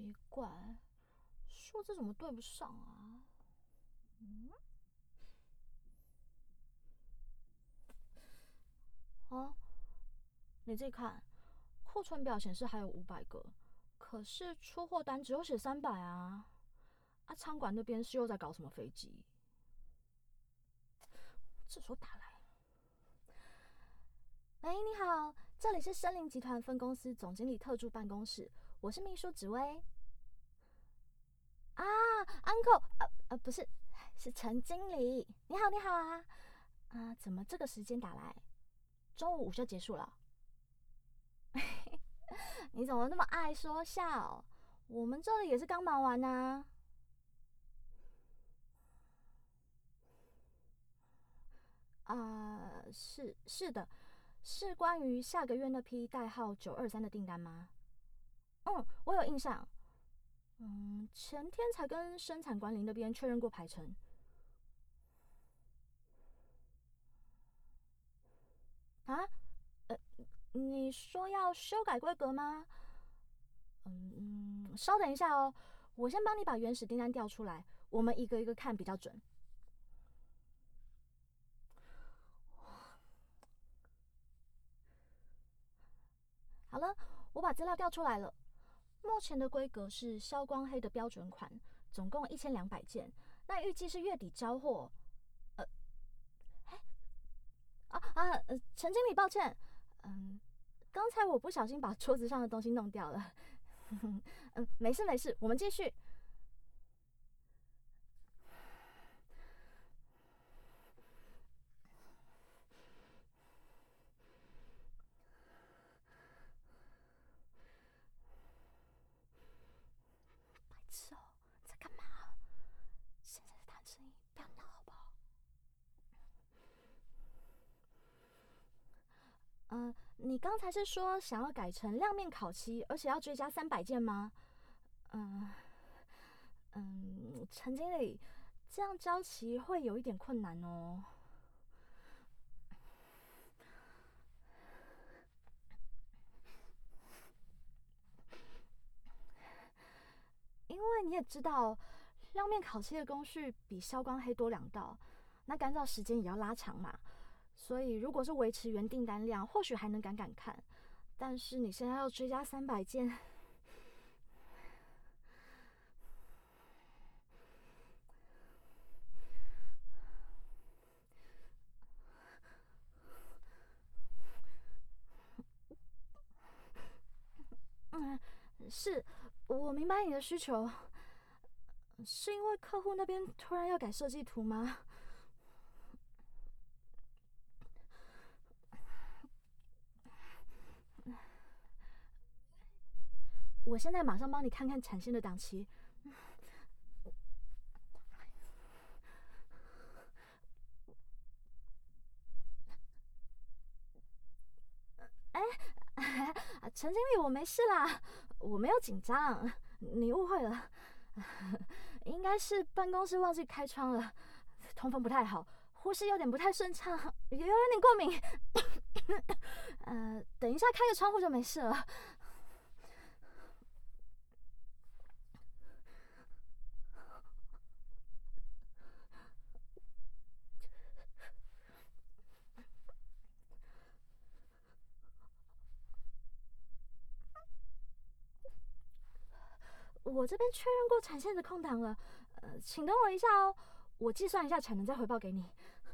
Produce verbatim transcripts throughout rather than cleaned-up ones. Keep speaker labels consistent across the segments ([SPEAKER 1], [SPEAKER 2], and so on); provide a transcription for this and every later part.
[SPEAKER 1] 奇怪，数字怎么对不上啊？嗯，哦，你自己看，库存表显示还有五百个，可是出货单只有写三百啊！啊，仓管那边是又在搞什么飞机？这时候打来，喂，你好，这里是森林集团分公司总经理特助办公室，我是秘书紫薇。啊，uncle，呃呃，不是，是陈经理。你好，你好啊。啊，怎么这个时间打来？中午午休结束了。你怎么那么爱说笑？我们这里也是刚忙完啊。啊、是是的，是关于下个月那批代号九二三的订单吗？嗯，我有印象。嗯，前天才跟生产管理那边确认过排程。啊？呃，你说要修改规格吗？嗯，稍等一下哦，我先帮你把原始订单调出来，我们一个一个看比较准。好了，我把资料调出来了。目前的规格是消光黑的标准款，总共一千两百件。那预计是月底交货。呃，啊啊，呃，陈经理，抱歉，嗯，刚才我不小心把桌子上的东西弄掉了。嗯，没事没事，我们继续。白痴哦，在干嘛？现在在谈生意，不要闹好不好？嗯、呃，你刚才是说想要改成亮面烤漆，而且要追加三百件吗？嗯嗯，陈经理，这样交期会有一点困难哦。因为你也知道，亮面烤漆的工序比消光黑多两道，那干燥时间也要拉长嘛。所以如果是维持原订单量，或许还能赶赶看。但是你现在要追加三百件，嗯，是我明白你的需求，是因为客户那边突然要改设计图吗？我现在马上帮你看看产线的档期。哎，陈经理，我没事啦，我没有紧张，你误会了，应该是办公室忘记开窗了，通风不太好，呼吸有点不太顺畅，有有点过敏。呃，等一下开个窗户就没事了。我这边确认过产线的空档了，呃，请等我一下哦，我计算一下产能再回报给你。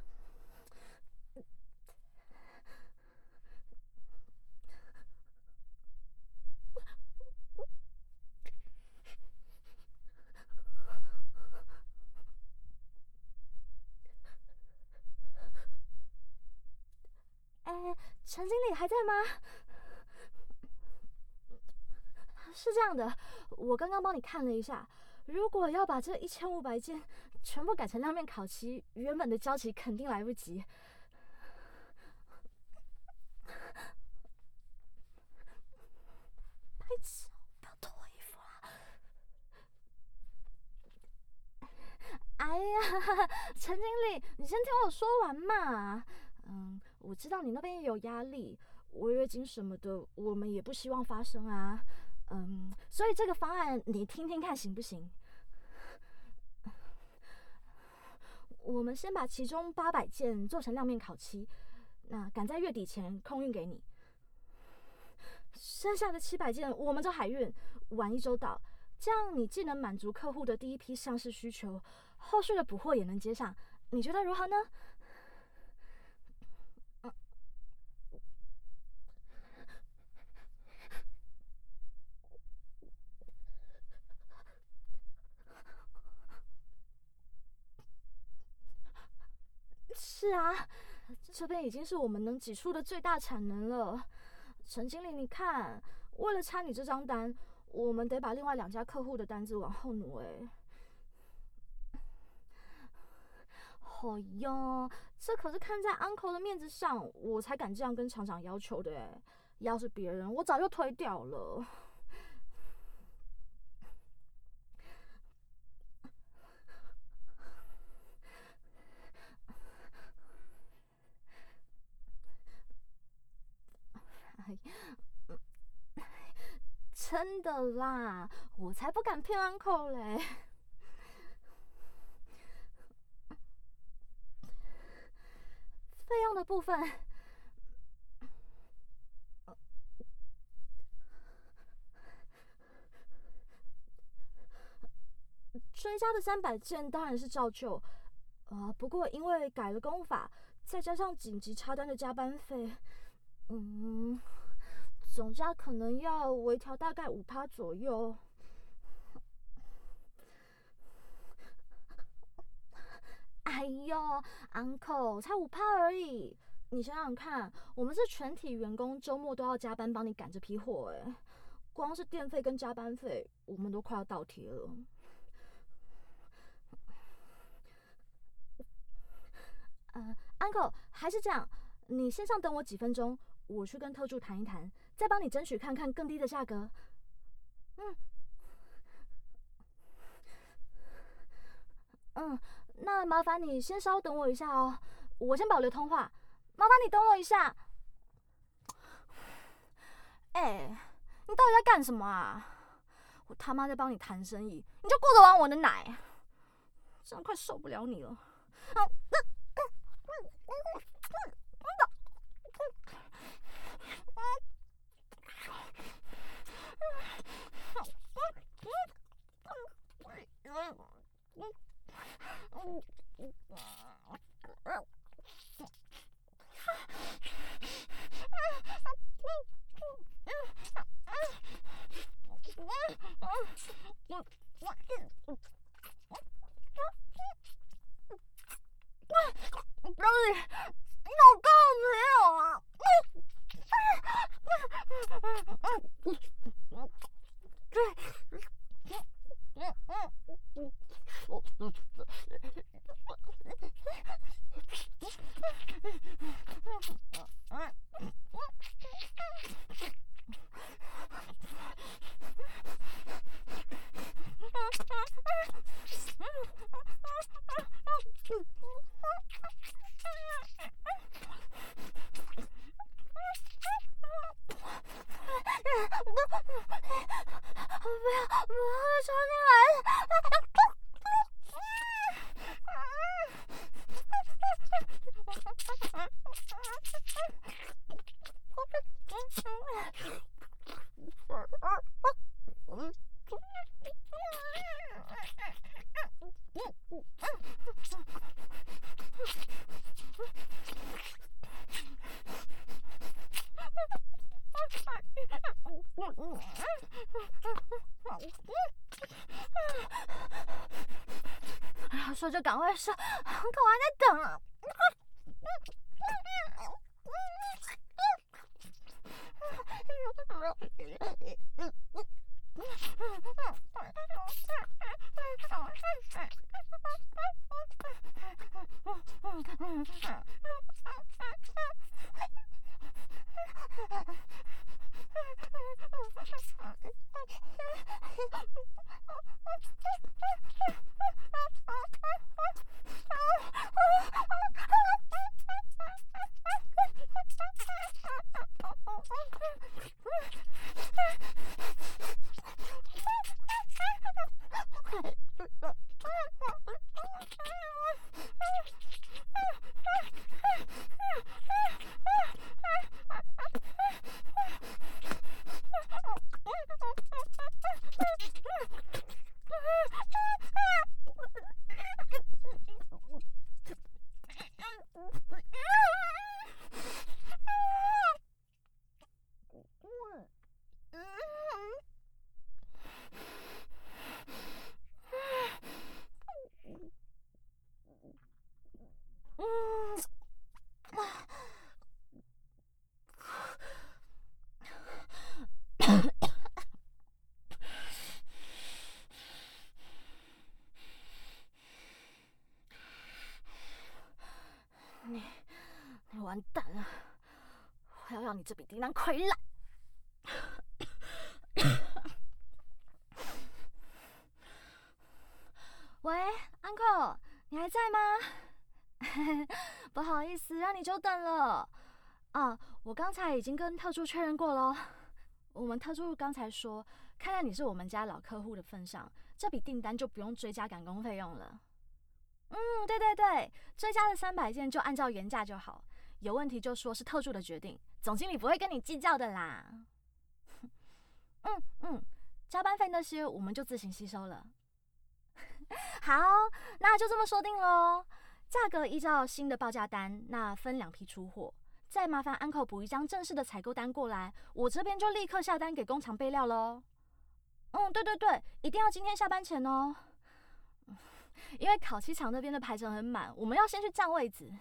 [SPEAKER 1] 哎，陈经理还在吗？是这样的，我刚刚帮你看了一下，如果要把这一千五百件全部改成亮面烤漆，原本的交期肯定来不及。白痴，不要脱衣服啦！哎呀，陈经理，你先听我说完嘛。嗯，我知道你那边也有压力，违约金什么的，我们也不希望发生啊。 嗯，所以这个方案你听听看行不行？我们先把其中八百件做成亮面烤漆，那赶在月底前空运给你。剩下的七百件我们就海运，晚一周到。这样你既能满足客户的第一批上市需求，后续的补货也能接上，你觉得如何呢？是啊，这边已经是我们能挤出的最大产能了。陈经理，你看，为了插你这张单，我们得把另外两家客户的单子往后挪。哎，哦哟，这可是看在 uncle 的面子上，我才敢这样跟厂长要求的。哎，要是别人，我早就推掉了。真的啦，我才不敢骗 uncle 嘞。费用的部分，追加的三百件当然是照旧，呃，不过因为改了工法，再加上紧急插单的加班费，嗯，总价可能要微调大概五趴左右。哎呦 ，uncle，才五趴而已，你想想看，我们是全体员工，周末都要加班帮你赶这批货，哎，光是电费跟加班费，我们都快要倒贴了。呃，uncle，还是这样，你线上等我几分钟，我去跟特助谈一谈，再帮你争取看看更低的价格。嗯嗯，那麻烦你先稍等我一下哦，我先保留通话，麻烦你等我一下。哎、欸，你到底在干什么啊？我他妈在帮你谈生意，你就顾着玩我的奶，真的快受不了你了。嗯老李，你老够没有啊？不要不要冲进来！说就赶快说，可我还在等啊！ 嗯，你你完蛋了！我要让你这笔订单溃烂！喂 ，Uncle， 你还在吗？不好意思，让你久等了。啊，我刚才已经跟特助确认过了。我们特助刚才说，看在你是我们家老客户的份上，这笔订单就不用追加赶工费用了。嗯，对对对，追加的三百件就按照原价就好，有问题就说是特助的决定，总经理不会跟你计较的啦。嗯嗯，加班费那些我们就自行吸收了。好，那就这么说定喽。价格依照新的报价单，那分两批出货。再麻烦 Uncle 补一张正式的采购单过来，我这边就立刻下单给工厂备料喽。嗯，对对对，一定要今天下班前哦。因为烤漆厂那边的排程很满，我们要先去占位子。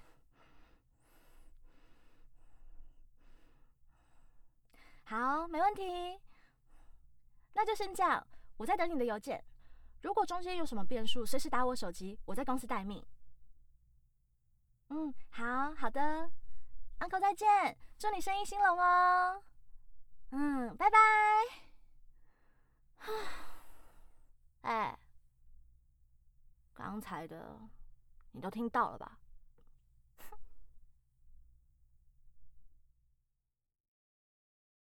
[SPEAKER 1] 好，没问题。那就先这样，我在等你的邮件。如果中间有什么变数，随时打我手机，我在公司待命。嗯，好好的 ，Uncle 再见，祝你生意兴隆哦。嗯，拜拜。哎，刚才的你都听到了吧？